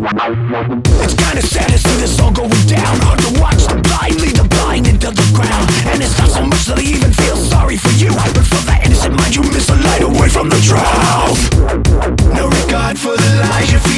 It's kinda sad to see this all going down. Hard to watch the blind lead the blind into the ground. And it's not so much that I even feel sorry for you, but for that innocent mind you miss the light away from the truth. No regard for the lies you feel.